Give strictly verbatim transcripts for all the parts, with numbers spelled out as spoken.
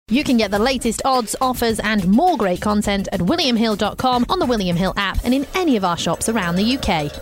You can get the latest odds, offers and more great content at william hill dot com, on the William Hill app and in any of our shops around the U K.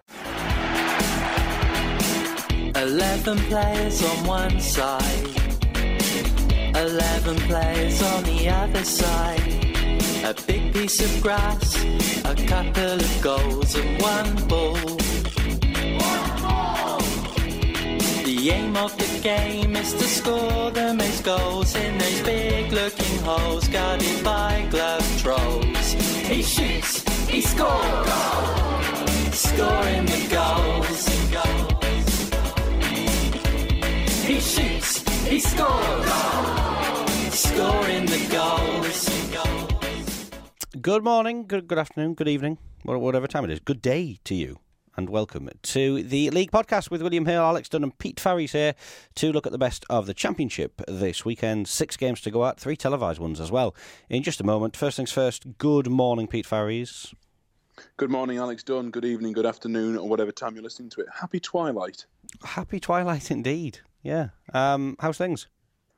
Eleven players on one side, eleven players on the other side. A big piece of grass, a couple of goals and one ball. One ball! The aim of the game is to score the most goals in those big looking holes guarded by glove trolls. He shoots, he scores, scoring the goals. He shoots, he scores, scoring the goals. Good morning, good good afternoon, good evening, whatever time it is. Good day to you, and welcome to the League Podcast with William Hill, Alex Dunn and Pete Farries here to look at the best of the Championship this weekend. Six games to go at, three televised ones as well. In just a moment, first things first, good morning, Pete Farries. Good morning, Alex Dunn. Good evening, good afternoon, or whatever time you're listening to it. Happy twilight. Happy twilight indeed, yeah. Um, how's things?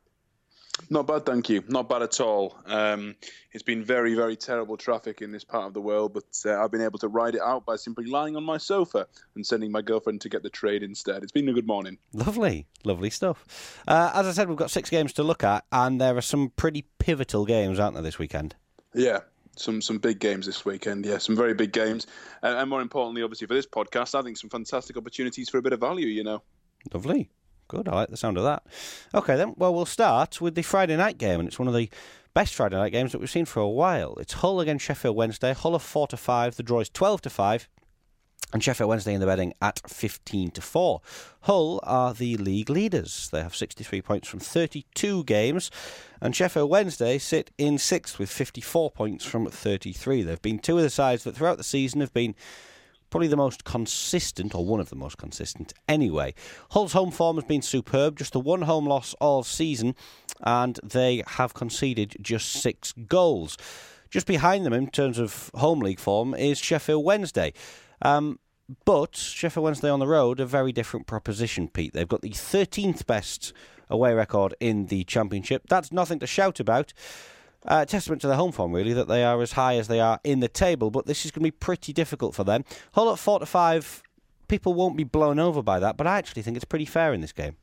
Not bad, thank you. Not bad at all. Um, it's been very, very terrible traffic in this part of the world, but uh, I've been able to ride it out by simply lying on my sofa and sending my girlfriend to get the trade instead. It's been a good morning. Lovely, lovely stuff. Uh, as I said, we've got six games to look at, and there are some pretty pivotal games, aren't there, this weekend? Yeah, some some big games this weekend. Yeah, some very big games. Uh, and more importantly, obviously, for this podcast, I think some fantastic opportunities for a bit of value, you know. Lovely. Good, I like the sound of that. OK then, well, we'll start with the Friday night game, and it's one of the best Friday night games that we've seen for a while. It's Hull against Sheffield Wednesday. Hull are four to five, the draw is twelve to five, and Sheffield Wednesday in the betting at fifteen to four. Hull are the league leaders. They have sixty-three points from thirty-two games, and Sheffield Wednesday sit in sixth with fifty-four points from thirty-three. They've been two of the sides that throughout the season have been probably the most consistent, or one of the most consistent anyway. Hull's home form has been superb, just the one home loss all season, and they have conceded just six goals. Just behind them in terms of home league form is Sheffield Wednesday. Um, but Sheffield Wednesday on the road, a very different proposition, Pete. They've got the thirteenth best away record in the Championship. That's nothing to shout about. Uh, testament to their home form, really, that they are as high as they are in the table, but this is going to be pretty difficult for them. Hull at four to five, people won't be blown over by that, but I actually think it's pretty fair in this game.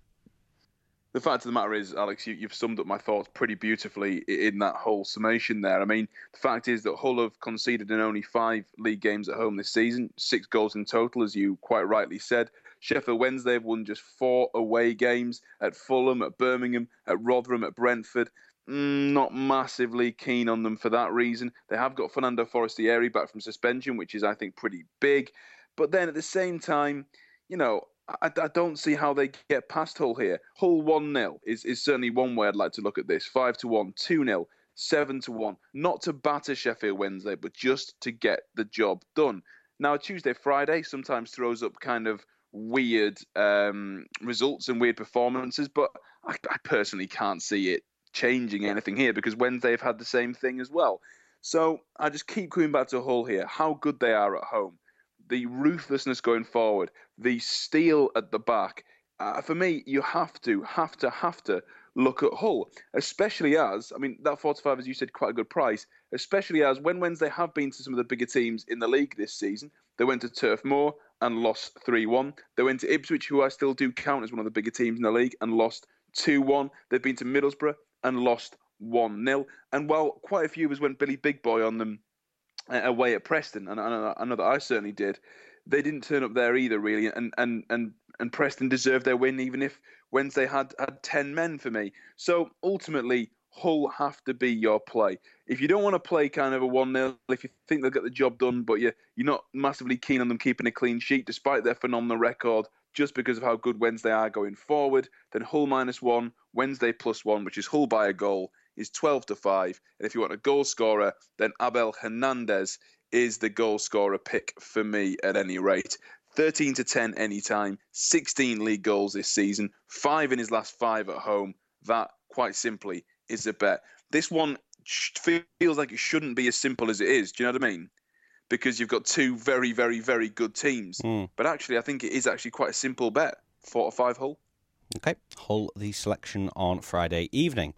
The fact of the matter is, Alex, you, you've summed up my thoughts pretty beautifully in that whole summation there. I mean, the fact is that Hull have conceded in only five league games at home this season, six goals in total, as you quite rightly said. Sheffield Wednesday have won just four away games at Fulham, at Birmingham, at Rotherham, at Brentford. Mm, not massively keen on them for that reason. They have got Fernando Forestieri back from suspension, which is, I think, pretty big. But then at the same time, you know, I, I don't see how they get past Hull here. Hull one nil is, is certainly one way I'd like to look at this. five to one, two nil, seven to one. Not to batter Sheffield Wednesday, but just to get the job done. Now, Tuesday, Friday sometimes throws up kind of weird um, results and weird performances, but I, I personally can't see it changing anything here because Wednesday have had the same thing as well. So I just keep coming back to Hull here, how good they are at home, the ruthlessness going forward, the steel at the back. Uh, for me, you have to, have to, have to look at Hull, especially as, I mean, that four to five, as you said, quite a good price, especially as when Wednesday have been to some of the bigger teams in the league this season, they went to Turf Moor and lost three one. They went to Ipswich, who I still do count as one of the bigger teams in the league, and lost two one. They've been to Middlesbrough and lost one nil. And while quite a few of us went Billy Big Boy on them away at Preston, and I know, I know that I certainly did, they didn't turn up there either, really. And and and, and Preston deserved their win, even if Wednesday had, had ten men for me. So ultimately, Hull have to be your play. If you don't want to play kind of a one nil, if you think they'll get the job done, but you're, you're not massively keen on them keeping a clean sheet, despite their phenomenal record, just because of how good Wednesday are going forward, then Hull minus one, Wednesday plus one, which is Hull by a goal, is twelve to five. And if you want a goal scorer, then Abel Hernandez is the goal scorer pick for me at any rate. thirteen to ten anytime, sixteen league goals this season, five in his last five at home. That, quite simply, is a bet. This one feels like it shouldn't be as simple as it is. Do you know what I mean? Because you've got two very, very, very good teams. Mm. But actually, I think it is actually quite a simple bet. Four to five Hull. Okay, Hull the selection on Friday evening.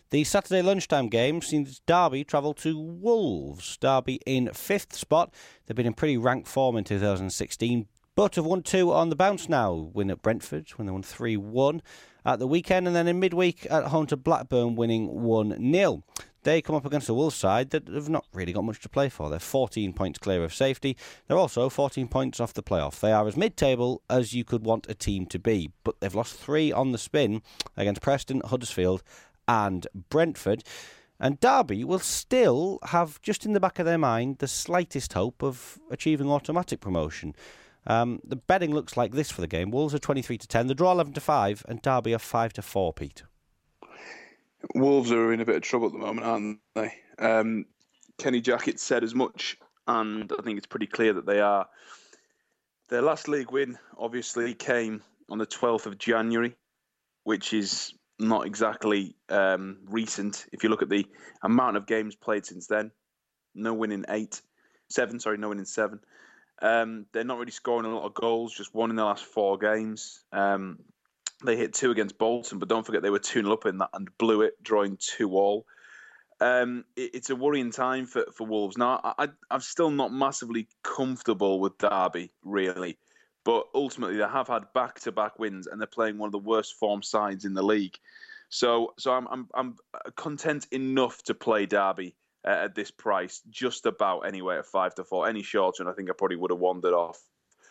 The Saturday lunchtime game sees Derby travel to Wolves. Derby in fifth spot. They've been in pretty rank form in two thousand sixteen, but have won two on the bounce now. Win at Brentford when they won three one at the weekend, and then in midweek at home to Blackburn, winning one nil. They come up against a Wolves side that have not really got much to play for. They're fourteen points clear of safety. They're also fourteen points off the playoff. They are as mid-table as you could want a team to be, but they've lost three on the spin against Preston, Huddersfield and Brentford. And Derby will still have, just in the back of their mind, the slightest hope of achieving automatic promotion. Um, the betting looks like this for the game. Wolves are twenty-three to ten. The draw eleven to five, and Derby are five to four, Pete. Wolves are in a bit of trouble at the moment, aren't they? Um, Kenny Jackett said as much, and I think it's pretty clear that they are. Their last league win, obviously, came on the twelfth of January, which is not exactly um, recent. If you look at the amount of games played since then, no win in eight. Seven, sorry, no win in seven. Um, they're not really scoring a lot of goals, just one in the last four games. Um, They hit two against Bolton, but don't forget they were two nil up in that and blew it, drawing two all. Um, it, it's a worrying time for, for Wolves. Now, I, I, I'm still not massively comfortable with Derby, really. But ultimately, they have had back-to-back wins, and they're playing one of the worst form sides in the league. So so I'm I'm, I'm content enough to play Derby uh, at this price, just about anyway at five to four. Any shorter, and I think I probably would have wandered off.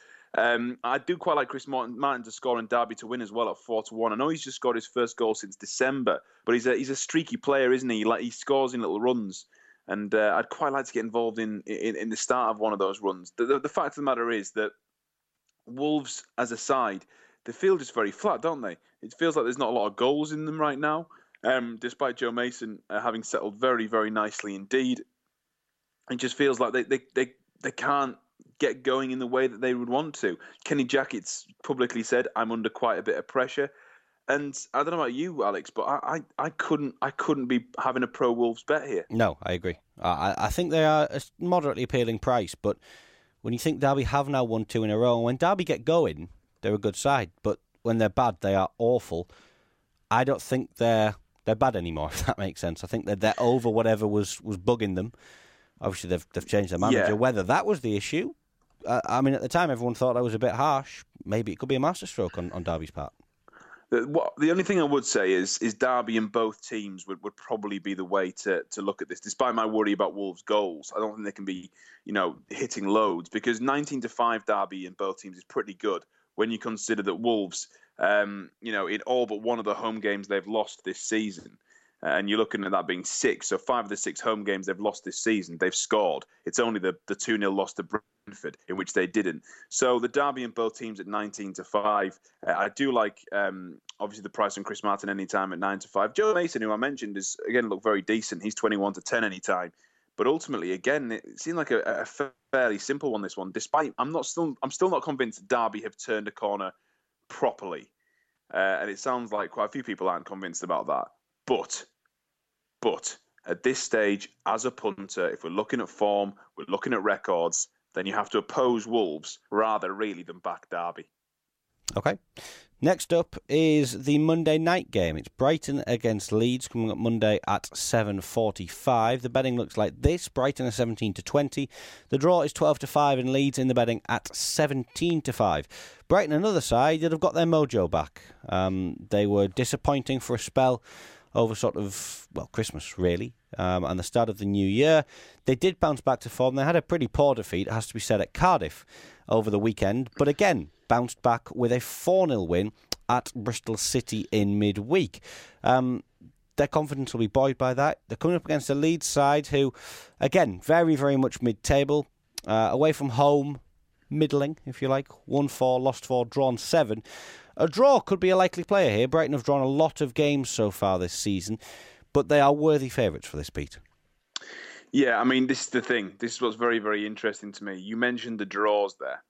Um, I do quite like Chris Martin, Martin to score and Derby to win as well at four to one. I know he's just scored his first goal since December, but he's a he's a streaky player, isn't he? Like he scores in little runs, and uh, I'd quite like to get involved in, in in the start of one of those runs. The, the, the fact of the matter is that Wolves, as a side, they feel just very flat, don't they? It feels like there's not a lot of goals in them right now, um, despite Joe Mason uh, having settled very very nicely indeed. It just feels like they they they, they can't get going in the way that they would want to. Kenny Jackett's publicly said, "I'm under quite a bit of pressure," and I don't know about you, Alex, but I, I, I couldn't, I couldn't be having a pro Wolves bet here. No, I agree. I, I think they are a moderately appealing price, but when you think Derby have now won two in a row, and when Derby get going, they're a good side, but when they're bad, they are awful. I don't think they're they're bad anymore, if that makes sense. I think that they're over whatever was, was bugging them. Obviously, they've they've changed their manager. Yeah. Whether that was the issue. Uh, I mean, at the time, everyone thought that was a bit harsh. Maybe it could be a masterstroke on, on Derby's part. The, what, the only thing I would say is is Derby and both teams would, would probably be the way to, to look at this, despite my worry about Wolves' goals. I don't think they can be, you know, hitting loads, because nineteen to five Derby in both teams is pretty good when you consider that Wolves, um, you know, in all but one of the home games they've lost this season, and you're looking at that being six. So five of the six home games they've lost this season, they've scored. It's only the the two nil loss to Brentford, in which they didn't. So the Derby in both teams at nineteen to five. Uh, I do like, um, obviously, the price on Chris Martin anytime at nine to five. Joe Mason, who I mentioned, is, again, look very decent. He's twenty-one to ten anytime. But ultimately, again, it seemed like a, a fairly simple one, this one, despite I'm not still I'm still not convinced that Derby have turned a corner properly. Uh, and it sounds like quite a few people aren't convinced about that. But, but at this stage, as a punter, if we're looking at form, we're looking at records, then you have to oppose Wolves rather really than back Derby. Okay. Next up is the Monday night game. It's Brighton against Leeds coming up Monday at seven forty-five. The betting looks like this. Brighton are seventeen to twenty. The draw is twelve to five and Leeds in the betting at seventeen to five. Brighton, another side that have got their mojo back. Um, they were disappointing for a spell over sort of, well, Christmas, really, um, and the start of the new year. They did bounce back to form. They had a pretty poor defeat, it has to be said, at Cardiff over the weekend, but again, bounced back with a four nil win at Bristol City in midweek. Um, their confidence will be buoyed by that. They're coming up against a Leeds side who, again, very, very much mid-table. Uh, away from home, middling, if you like. Won four, lost four, drawn seven. A draw could be a likely player here. Brighton have drawn a lot of games so far this season, but they are worthy favourites for this, Pete. Yeah, I mean, this is the thing. This is what's very, very interesting to me. You mentioned the draws there.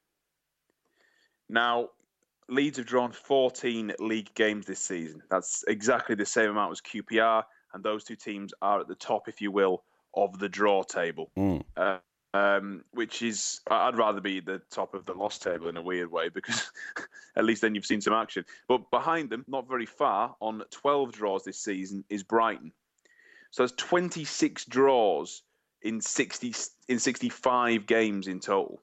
Now, Leeds have drawn fourteen league games this season. That's exactly the same amount as Q P R, and those two teams are at the top, if you will, of the draw table. Mm. Uh, um, which is, I'd rather be the top of the loss table in a weird way, because at least then you've seen some action. But behind them, not very far, on twelve draws this season, is Brighton. So there's twenty-six draws in sixty in sixty-five games in total.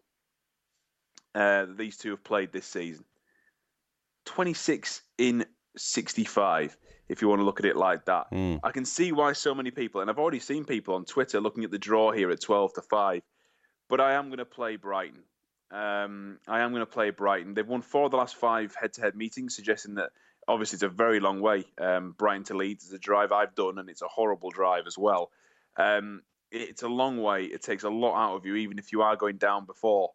Uh, these two have played this season. twenty-six in sixty-five, if you want to look at it like that. Mm. I can see why so many people, and I've already seen people on Twitter looking at the draw here at twelve to five, but I am going to play Brighton. Um, I am going to play Brighton. They've won four of the last five head-to-head meetings, suggesting that obviously it's a very long way. Um, Brighton to Leeds is a drive I've done, and it's a horrible drive as well. Um, it's a long way. It takes a lot out of you, even if you are going down before.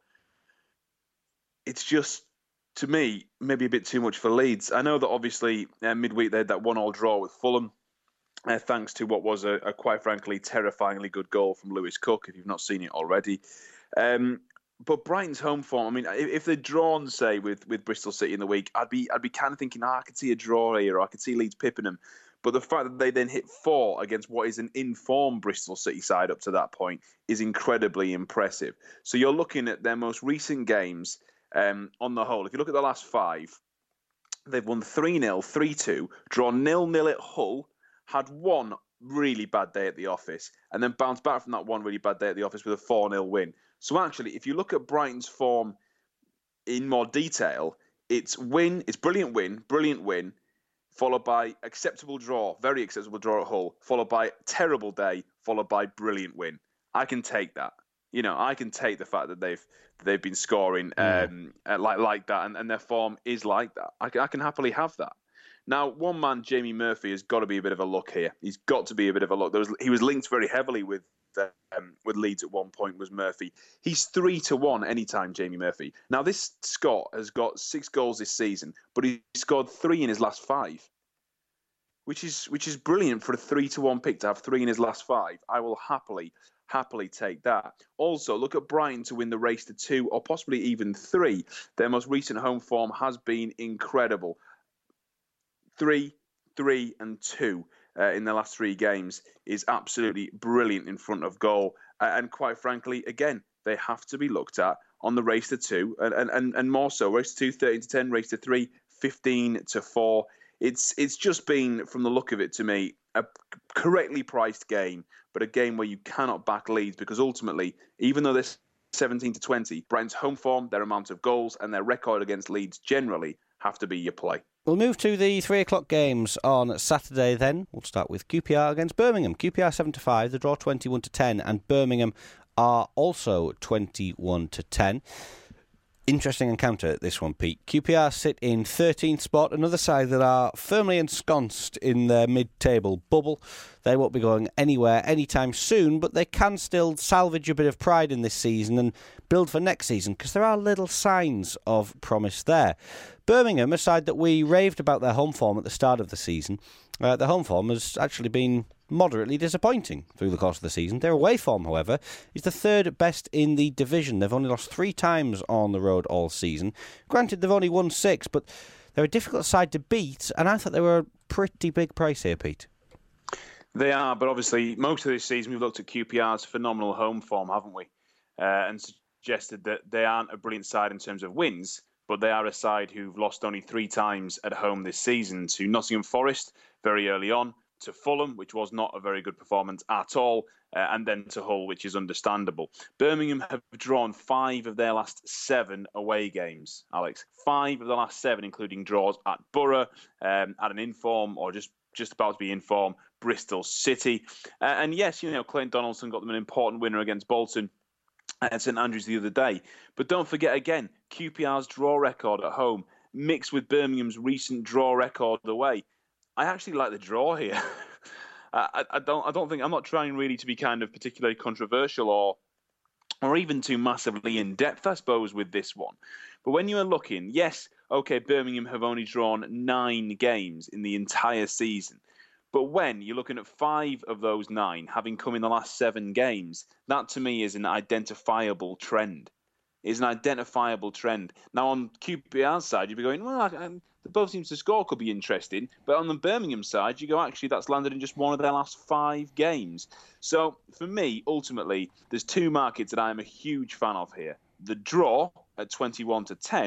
It's just, to me, maybe a bit too much for Leeds. I know that obviously uh, midweek they had that one-all draw with Fulham, uh, thanks to what was a, a quite frankly terrifyingly good goal from Lewis Cook, if you've not seen it already. Um, but Brighton's home form, I mean, if, if they'd drawn, say, with, with Bristol City in the week, I'd be I'd be kind of thinking, ah, I could see a draw here, or I could see Leeds pipping them. But the fact that they then hit four against what is an informed Bristol City side up to that point is incredibly impressive. So you're looking at their most recent games. Um, on the whole, if you look at the last five, they've won three nil, three two, drawn nil nil at Hull, had one really bad day at the office, and then bounced back from that one really bad day at the office with a four nil win. So actually, if you look at Brighton's form in more detail, it's win, it's brilliant win, brilliant win, followed by acceptable draw, very acceptable draw at Hull, followed by terrible day, followed by brilliant win. I can take that. You know, I can take the fact that they've they've been scoring um, mm. like like that, and, and their form is like that. I, I can happily have that. Now, one man, Jamie Murphy, has got to be a bit of a look here. He's got to be a bit of a look. There was, he was linked very heavily with um, with Leeds at one point, was Murphy. He's three to one anytime, Jamie Murphy. Now, this Scot has got six goals this season, but he scored three in his last five, which is which is brilliant for a three to one pick to have three in his last five. I will happily. happily take that. Also, look at Brighton to win the race to two or possibly even three. Their most recent home form has been incredible. Three, three, and two uh, in the last three games is absolutely brilliant in front of goal. Uh, and quite frankly, again, they have to be looked at on the race to two and, and, and more so. Race to two, thirteen to ten, race to three, fifteen to four. It's, it's just been, from the look of it to me, a correctly priced game, but a game where you cannot back Leeds because ultimately, even though they're seventeen to twenty, Brighton's home form, their amount of goals, and their record against Leeds generally have to be your play. We'll move to the three o'clock games on Saturday then. We'll start with Q P R against Birmingham. Q P R seven to five, the draw twenty-one to ten, and Birmingham are also twenty-one to ten. Interesting encounter, this one, Pete. Q P R sit in thirteenth spot, another side that are firmly ensconced in their mid-table bubble. They won't be going anywhere anytime soon, but they can still salvage a bit of pride in this season and build for next season, because there are little signs of promise there. Birmingham, a side that we raved about their home form at the start of the season, uh, the home form has actually been moderately disappointing through the course of the season. Their away form, however, is the third best in the division. They've only lost three times on the road all season. Granted, they've only won six, but they're a difficult side to beat, and I thought they were a pretty big price here, Pete. They are, but obviously most of this season we've looked at Q P R's phenomenal home form, haven't we? Uh, and suggested that they aren't a brilliant side in terms of wins, but they are a side who've lost only three times at home this season, to Nottingham Forest very early on, to Fulham, which was not a very good performance at all, uh, and then to Hull, which is understandable. Birmingham have drawn five of their last seven away games, Alex. Five of the last seven, including draws at Borough, um, at an inform, or just, just about to be in form, Bristol City. Uh, and yes, you know, Clayton Donaldson got them an important winner against Bolton at St Andrews the other day. But don't forget, again, Q P R's draw record at home, mixed with Birmingham's recent draw record away. I actually like the draw here. I, I don't. I don't think I'm not trying really to be kind of particularly controversial or, or even too massively in depth, I suppose, with this one. But when you are looking, yes, okay, Birmingham have only drawn nine games in the entire season. But when you're looking at five of those nine having come in the last seven games, that to me is an identifiable trend. Is an identifiable trend. Now on Q P R's side, you'd be going, well, I, I, both teams to score could be interesting. But on the Birmingham side, you go, actually, that's landed in just one of their last five games. So for me, ultimately, there's two markets that I'm a huge fan of here. The draw at twenty-one to ten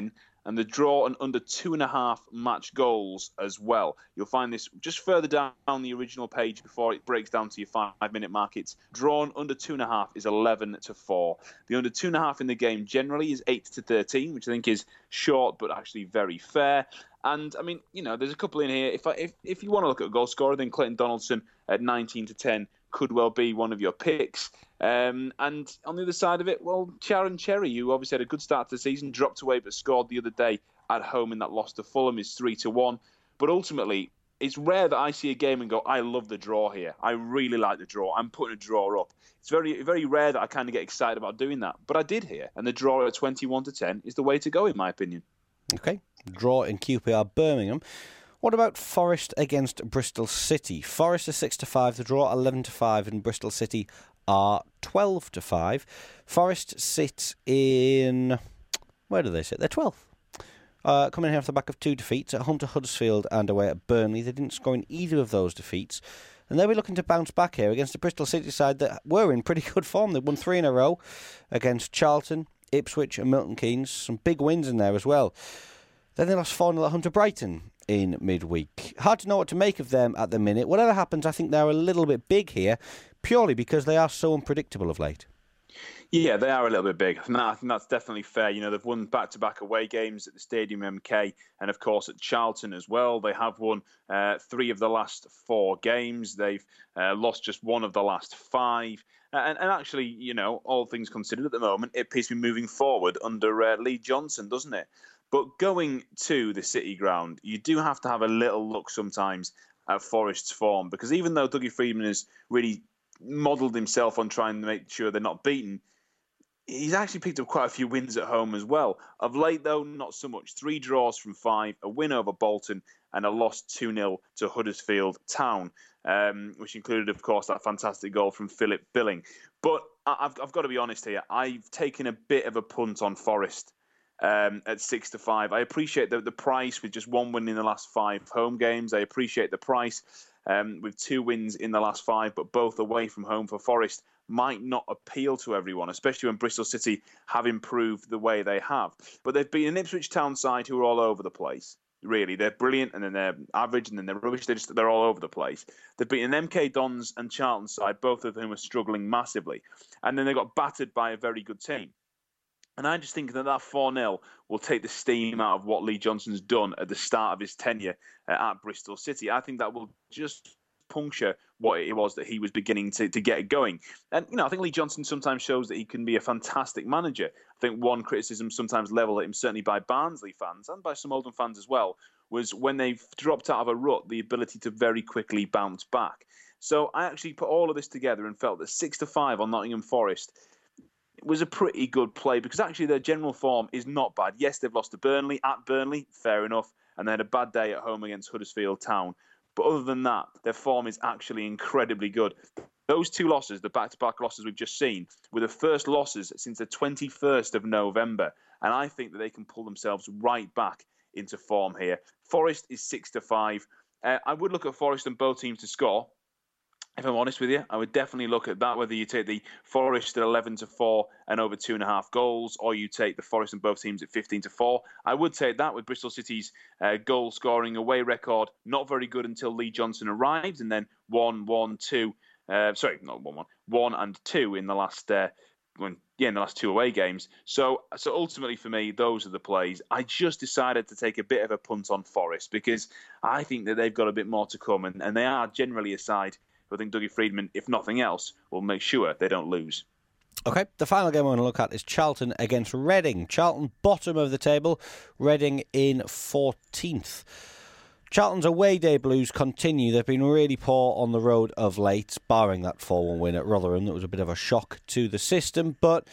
and the draw and under two and a half match goals as well. You'll find this just further down the original page before it breaks down to your five-minute mark. It's drawn under two and a half is eleven to four. The under two and a half in the game generally is eight to thirteen, which I think is short but actually very fair. And I mean, you know, there's a couple in here. If I, if if you want to look at a goal scorer, then Clayton Donaldson at nineteen to ten could well be one of your picks. Um, and on the other side of it, well, Sharon Cherry, who obviously had a good start to the season, dropped away but scored the other day at home in that loss to Fulham, is three to one. But ultimately, it's rare that I see a game and go, I love the draw here. I really like the draw. I'm putting a draw up. It's very, very rare that I kind of get excited about doing that. But I did here, and the draw at twenty-one to ten is the way to go, in my opinion. Okay, draw in Q P R Birmingham. What about Forest against Bristol City? Forest is six to five, the draw eleven to five, and Bristol City are twelve to five. Forest sit in... Where do they sit? They're twelfth. Uh, coming here off the back of two defeats, at home to Huddersfield and away at Burnley. They didn't score in either of those defeats. And they'll be looking to bounce back here against the Bristol City side that were in pretty good form. They won three in a row against Charlton, Ipswich and Milton Keynes. Some big wins in there as well. Then they lost four nil at home to Brighton in midweek. Hard to know what to make of them at the minute. Whatever happens, I think they're a little bit big here, purely because they are so unpredictable of late. Yeah, they are a little bit big. I think, that, I think that's definitely fair. You know, they've won back-to-back away games at the Stadium M K and, of course, at Charlton as well. They have won uh, three of the last four games. They've uh, lost just one of the last five. And, and actually, you know, all things considered at the moment, it appears to be moving forward under uh, Lee Johnson, doesn't it? But going to the City ground, you do have to have a little look sometimes at Forest's form, because even though Dougie Freedman has really modelled himself on trying to make sure they're not beaten, he's actually picked up quite a few wins at home as well. Of late, though, not so much. Three draws from five, a win over Bolton, and a loss two nil to Huddersfield Town, um, which included, of course, that fantastic goal from Philip Billing. But I've, I've got to be honest here. I've taken a bit of a punt on Forest um, at six to five. I appreciate the, the price with just one win in the last five home games. I appreciate the price um, with two wins in the last five, but both away from home for Forest might not appeal to everyone, especially when Bristol City have improved the way they have. But they've been an Ipswich Town side who are all over the place. Really, they're brilliant, and then they're average, and then they're rubbish. They're just they're all over the place. They've beaten an M K Dons and Charlton side, both of whom are struggling massively, and then they got battered by a very good team. And I just think that that four nil will take the steam out of what Lee Johnson's done at the start of his tenure uh, at Bristol City. I think that will just puncture what it was that he was beginning to, to get going. And, you know, I think Lee Johnson sometimes shows that he can be a fantastic manager. I think one criticism sometimes levelled at him, certainly by Barnsley fans and by some Oldham fans as well, was when they've dropped out of a rut, the ability to very quickly bounce back. So I actually put all of this together and felt that six to five on Nottingham Forest was a pretty good play, because actually their general form is not bad. Yes, they've lost to Burnley, at Burnley, fair enough, and they had a bad day at home against Huddersfield Town. But other than that, their form is actually incredibly good. Those two losses, the back-to-back losses we've just seen, were the first losses since the twenty-first of November. And I think that they can pull themselves right back into form here. Forest is six to five. Uh, I would look at Forest and both teams to score. If I'm honest with you, I would definitely look at that, whether you take the Forest at eleven to four and over two and a half goals, or you take the Forest and both teams at fifteen to four. I would take that with Bristol City's uh, goal scoring away record, not very good until Lee Johnson arrived, and then one, one, two, uh, sorry, not one, one, one and two in the last, uh, when, yeah, in the last two away games. So, so ultimately for me, those are the plays. I just decided to take a bit of a punt on Forest, because I think that they've got a bit more to come, and, and they are generally a side I think Dougie Freedman, if nothing else, will make sure they don't lose. Okay, the final game I want to look at is Charlton against Reading. Charlton bottom of the table, Reading in fourteenth. Charlton's away day blues continue. They've been really poor on the road of late, barring that four one win at Rotherham. That was a bit of a shock to the system, but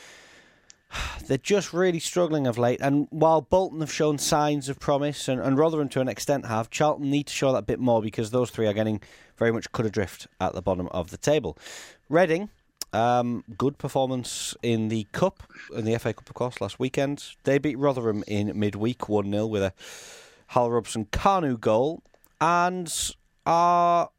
they're just really struggling of late. And while Bolton have shown signs of promise, and, and Rotherham to an extent have, Charlton need to show that bit more, because those three are getting very much cut adrift at the bottom of the table. Reading, um, good performance in the Cup, in the F A Cup, of course, last weekend. They beat Rotherham in midweek one nil with a Hal Robson-Kanu goal, and are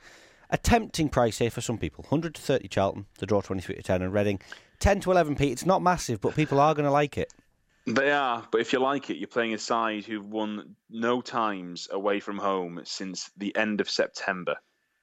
a tempting price here for some people. one hundred to thirty Charlton, the draw twenty-three to ten, and Reading ten to eleven p. It's not massive, but people are going to like it. They are, but if you like it, you're playing a side who've won no times away from home since the end of September.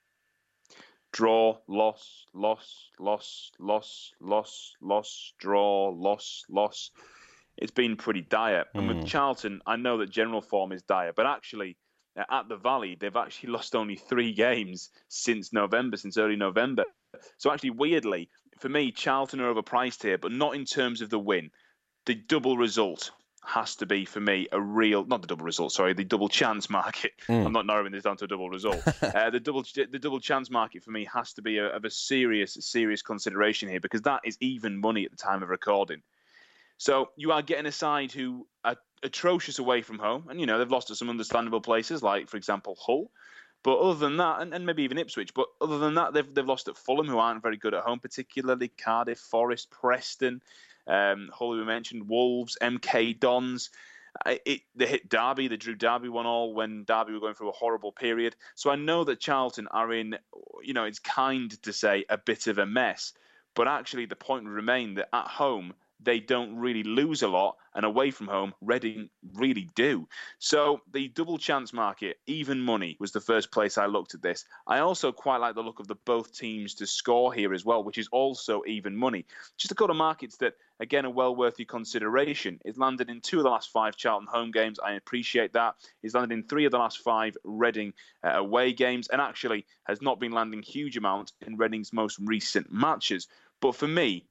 Draw, loss, loss, loss, loss, loss, loss, draw, loss, loss. It's been pretty dire. Mm. And with Charlton, I know that general form is dire, but actually, uh, at the Valley, they've actually lost only three games since November, since early November. So actually, weirdly, for me, Charlton are overpriced here, but not in terms of the win. The double result has to be, for me, a real, not the double result, sorry, the double chance market. Mm. I'm not narrowing this down to a double result. uh, the double the double chance market, for me, has to be a, of a serious, serious consideration here, because that is even money at the time of recording. So you are getting a side who are atrocious away from home, and, you know, they've lost at some understandable places, like, for example, Hull. But other than that, and, and maybe even Ipswich, but other than that, they've, they've lost at Fulham, who aren't very good at home, particularly Cardiff, Forest, Preston, um, Hull, we mentioned, Wolves, M K Dons. It, it, they hit Derby, they drew Derby one all when Derby were going through a horrible period. So I know that Charlton are in, you know, it's kind to say a bit of a mess, but actually the point would remain that at home, they don't really lose a lot, and away from home, Reading really do. So the double chance market, even money, was the first place I looked at this. I also quite like the look of the both teams to score here as well, which is also even money. Just a couple of markets that, again, are well worth your consideration. It's landed in two of the last five Charlton home games. I appreciate that. It's landed in three of the last five Reading uh, away games, and actually has not been landing huge amounts in Reading's most recent matches. But for me,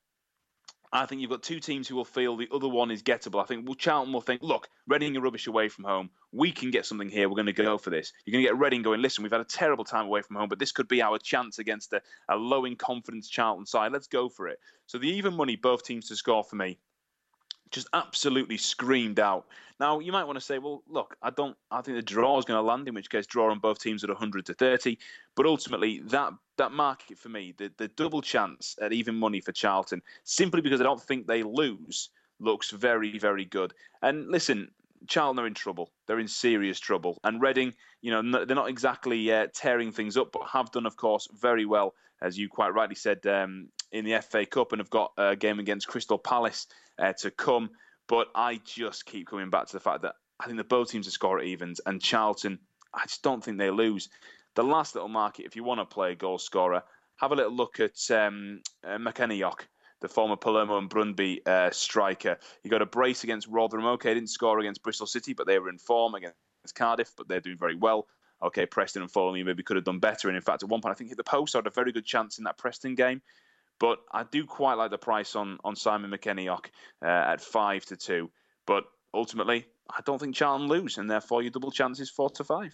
I think you've got two teams who will feel the other one is gettable. I think well, Charlton will think, look, Reading are rubbish away from home. We can get something here. We're going to go for this. You're going to get Reading going, listen, we've had a terrible time away from home, but this could be our chance against a, a low in confidence Charlton side. Let's go for it. So the even money, both teams to score for me, just absolutely screamed out. Now, you might want to say, well, look, I don't, I think the draw is going to land, in which case draw on both teams at one hundred to thirty. But ultimately, that that market for me, the, the double chance at even money for Charlton, simply because I don't think they lose, looks very, very good. And listen, Charlton are in trouble. They're in serious trouble. And Reading, you know, they're not exactly uh, tearing things up, but have done, of course, very well, as you quite rightly said, um, in the F A Cup, and have got a game against Crystal Palace uh, to come. But I just keep coming back to the fact that I think the both teams are score at evens, and Charlton, I just don't think they lose. The last little market, if you want to play a goal scorer, have a little look at um, uh, McKenniot, the former Palermo and Brøndby uh, striker. He got a brace against Rotherham. Okay, didn't score against Bristol City, but they were in form against Cardiff, but they're doing very well. Okay, Preston and Fulham maybe could have done better. And in fact, at one point, I think hit the post. I had a very good chance in that Preston game. But I do quite like the price on, on Simon McKenniot uh, at five to two. But ultimately, I don't think Charlton lose, and therefore your double chance is four to five.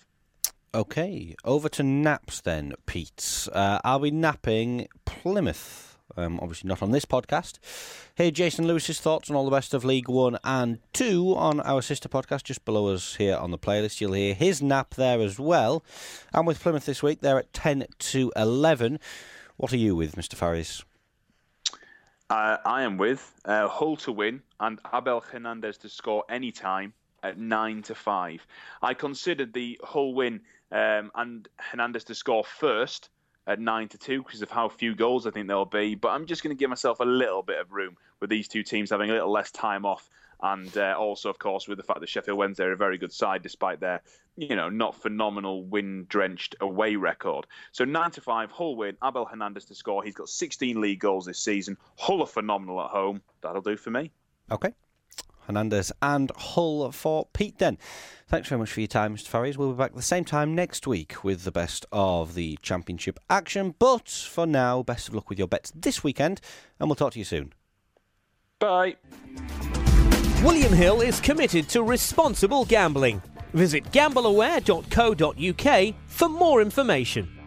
Okay, over to naps then, Pete. Uh, I'll be napping Plymouth. Um, obviously not on this podcast. Hey, Jason Lewis's thoughts on all the best of League One and Two on our sister podcast just below us here on the playlist. You'll hear his nap there as well. And with Plymouth this week, they're at ten to eleven. What are you with, Mister Farries? Uh, I am with uh, Hull to win and Abel Hernandez to score any time at nine to five. I considered the Hull win um, and Hernandez to score first at nine to two because of how few goals I think there'll be. But I'm just going to give myself a little bit of room with these two teams having a little less time off. And uh, also, of course, with the fact that Sheffield Wednesday are a very good side despite their, you know, not phenomenal wind-drenched away record. So nine to five, Hull win, Abel Hernandez to score. He's got sixteen league goals this season. Hull are phenomenal at home. That'll do for me. Okay. Hernandez and Hull for Pete then. Thanks very much for your time, Mister Farries. We'll be back at the same time next week with the best of the Championship action. But for now, best of luck with your bets this weekend, and we'll talk to you soon. Bye. William Hill is committed to responsible gambling. Visit gamble aware dot co dot uk for more information.